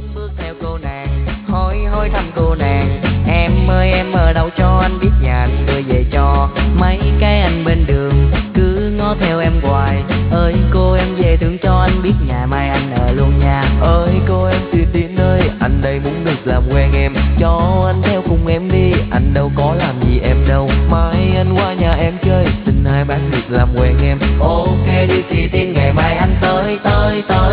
bước theo cô nàng, hỏi hỏi thăm cô nàng. Em ơi em ở đâu cho anh biết nhà anh đưa về cho. Mấy cái anh bên đường cứ ngó theo em hoài. Ơi cô em về thương cho anh biết nhà mai anh ở luôn nha. Ơi cô em Tin Tin ơi, anh đây muốn được làm quen em, cho anh theo cùng em đi, anh đâu có làm gì em đâu. Mai anh qua nhà em chơi, xin hai bác được làm quen em. Ok đi thì tin ngày mai anh tới tới tới.